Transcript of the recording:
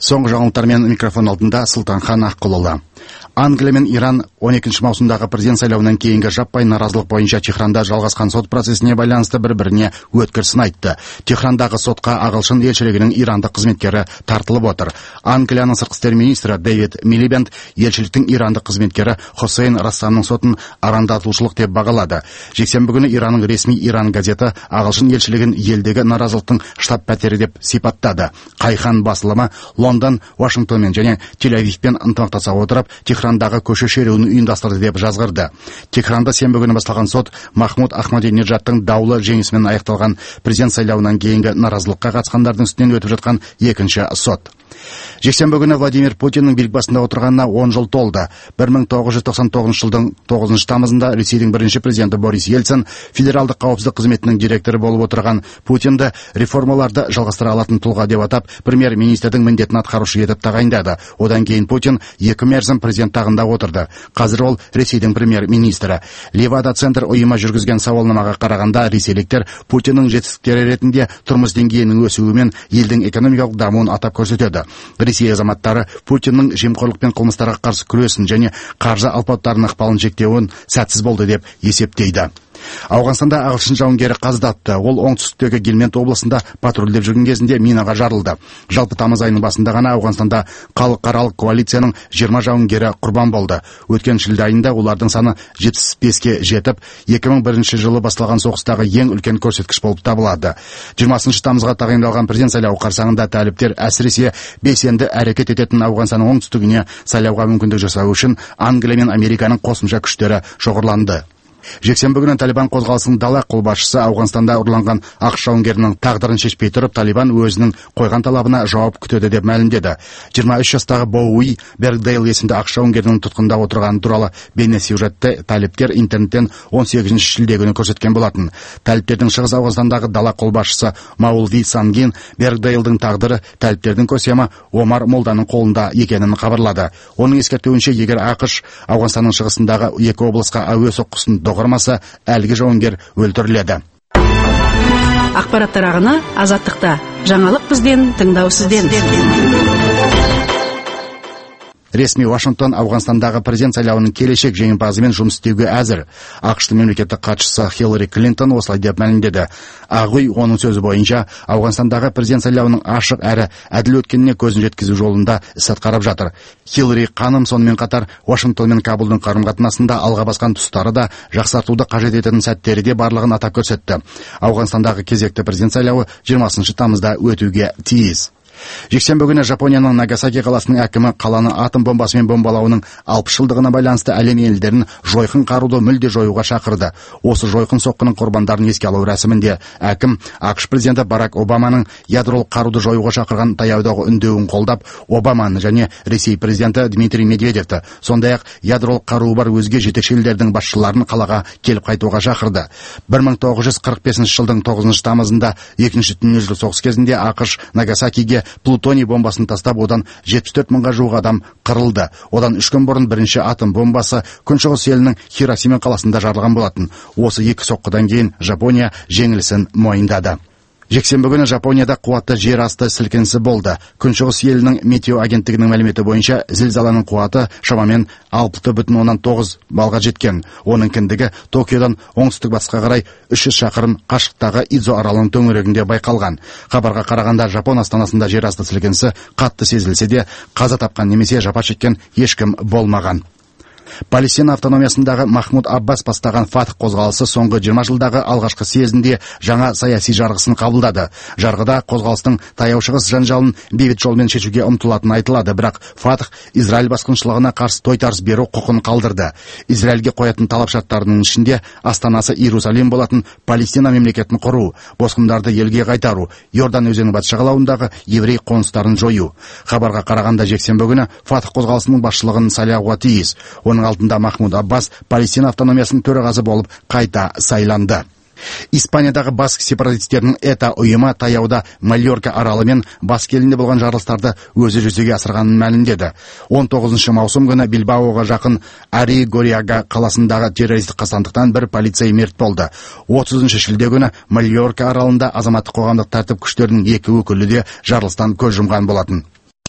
Соңғы жаңалықтармен микрофон алдында Сұлтанхан Аққұлұлы. Англия мен Иран 12 маусымдағы президент сайлауынан кейінгі жаппай наразылық бойынша Техранда жалғасқан сот процесіне байланысты бір-біріне өткір сын айтты. Техрандағы сотқа ағылшын елшілігінің ирандық қызметкері тартылып отыр. Англияның сыртқы істер министрі Дэвид Милибенд елшіліктің ирандық қызметкері Хосейн Рассамның сотын арандатушылық деп бағалады. Жексенбі күні Иранның ресми Иран газеті ағылшын елшілігін елдегі наразылықтың штаб-пәтері деп сипаттады. Қайхан басылымы Лондон, Вашингтонмен және Тель-Авивпен ынтымақтаса отырып Техрандағы көше шеруін ұйымдастырды деп жазғырды. Техранда сенбі күні басталған сот Махмуд Ахмадинеджадтың даулы жеңісімен аяқталған президент сайлауынан кейінгі наразылыққа қатысқандардың үстінен өтіп жатқан екінші сот. Жексенбі күні Владимир Путиннің билік басында отырғанына 10 жыл толды. 1999 жылдың 9 тамызында Ресейдің бірінші президенті Борис Ельцин федералдық қауіпсіздік қызметінің директоры болып отырған Путинді реформаларды жалғастыра алатын тұлға деп атап, премьер-министрдің міндетін атқарушы етіп тағайындады. Одан кейін Путин 2 мерзім президент тағында отырды. Қазір ол Ресейдің премьер-министрі. Левада-центр ұйымы жүргізген сауалнамаға қарағанда, ресейліктер Путиннің жетістіктері ретінде тұрмыс деңгейінің өсуі мен елдің экономикалық дамуын атап көрсетеді. Ресей азаматтары Путиннің жемқорлық пен қылмыстарға қарсы күресін және қаржы алпауыттарының ықпалын шектеуін сәтсіз болды деп есептейді. Ауғанстанда ағылшын жауынгері қаза тапты. Ол оңтүстіктегі Гельманд облысында патрульдеп жүрген кезінде минаға жарылды. Жалпы тамыз айының басында ғана Ауғанстанда халықаралық коалицияның 20 жауынгері құрбан болды. Өткен шілде айында олардың саны 75-ке жетіп, 2001 жылы басталған соғыстағы ең үлкен көрсеткіш болып табылады. 20 тамызға тағайындалған президент сайлауы қарсаңында талиптер әсіресе белсенді әрекет ететін Ауғанстанның оңтүстігіне сайлауға мүмкіндік жасау үшін Англия мен Американың қосымша күштері шоғырланды. Жексенбі күні Талибан қозғалысының дала қолбасшысы Ауғанстанда ұрланған ақш жауынгерінің тағдырын шешпей тұрып, Талибан өзінің қойған талабына жауап күтеді деп мәлімдеді. 23 жастағы Боуи Бергдейл есімді ақш жауынгерінің тұтқында отырғаны туралы бейнесюжетті талиптер интернеттен 18 шілде күні көрсеткен болатын. Талиптердің шығыс Ауғанстандағы дала қолбасшысы Маулви Сангин Бергдейлдің тағдыры талиптердің көсемі Омар Молданың қолында екенін хабарлады. Оның ескертуінше, егер ақш Ауғанстанның шығысындағы 2 облысқа әуе соққысын доғармаса, әлгі жауынгер өлтіріледі. Ақпараттар ағыны Азаттықта. Жаңалық бізден, тыңдау сізден. Ресми Вашингтон Ауғанстандағы президент сайлауының келешек жеңімпазымен жұмыс істеуге әзір. ақш-тың мемлекеттік хатшысы Хиллари Клинтон осылай деп мәлімдеді. Ақ үй оның сөзі бойынша Ауғанстандағы президент сайлауының ашық әрі әділ өткеніне көзін жеткізу жолында іс атқарып жатыр. Хиллари ханым сонымен қатар Вашингтон мен Кабулдың қарым-қатынасында алға басқан тұстары да, жақсартуды қажет ететін сәттері де барлығын атап көрсетті. Ауғанстандағы кезекті президент сайлауы 20 тамызда өтуге тиіс. Жексенбі күні Жапонияның Нагасаки қаласының әкімі қаланы атом бомбасымен бомбалауының 60 жылдығына байланысты әлем елдерін жойқын қаруды мүлде жоюға шақырды. Осы жойқын соққының құрбандарын еске алу рәсімінде әкім ақш президенті Барак Обаманың ядролық қаруды жоюға шақырған таяудағы үндеуін қолдап, Обаманы және Ресей президенті Дмитрий Медведевті, сондай-ақ ядролық қаруы бар өзге жетекші елдердің басшыларын қалаға келіп қайтуға шақырды. 1945 жылдың 9 тамызында екінші дүниежүзілік соғыс кезінде ақш Нагасакиге плутоний бомбасын тастап, одан 74 мыңға жуық адам қырылды. Одан 3 күн бұрын бірінші атом бомбасы күншығыс елінің Хиросима қаласында жарылған болатын. Осы 2 соққыдан кейін Жапония жеңілісін мойындады. Жексенбі күні Жапонияда қуатты жер асты сілкінісі болды. Күншығыс елінің метео агенттігінің мәліметі бойынша зілзаланың қуаты шамамен 6,9 балға жеткен. Оның кіндігі Токиодан оңтүстік батысқа қарай 300 шақырым қашықтағы Идзо аралының төңірегінде байқалған. Хабарға қарағанда Жапон астанасында жер асты сілкінісі қатты сезілсе де, қаза тапқан немесе жапа шеккен ешкім болмаған. Палестина автономиясындағы Махмуд Аббас бастаған Фатх қозғалысы соңғы 20 жылдағы алғашқы съезінде жаңа саяси жарғысын қабылдады. Жарғыда қозғалыстың таяу шығыс жанжалын бейбіт жолмен шешуге ұмтылатыны айтылады, бірақ Фатх Израиль басқыншылығына қарсы тойтарыс беру құқын қалдырды. Израильге қоятын талап шарттарының ішінде астанасы Иерусалим болатын Палестина мемлекетін құру, босқындарды елге қайтару, Иордан өзенінің батыс жағалауындағы еврей қоныстарын жою. Хабарға қарағанда жексенбі күні Фатх қозғалысының басшылығын сайлауға тиіс. Оның алдында Махмуд Аббас Палестина автономиясының төрағасы болып қайта сайланды. Испаниядағы баск сепаратистерінің ЭТА ұйымы таяуда Мальорка аралы мен баск елінде болған жарылыстарды өзі жүзеге асырғанын мәлімдеді. 19 маусым күні Билбаоға жақын Ари-Гориага қаласындағы террористік қастандықтан бір полицей мерт болды. 30 шілде күні Мальорка аралында азаматтық қоғамдық тәртіп күштерінің 2 өкілі де жарылыстан көз жұмған болатын.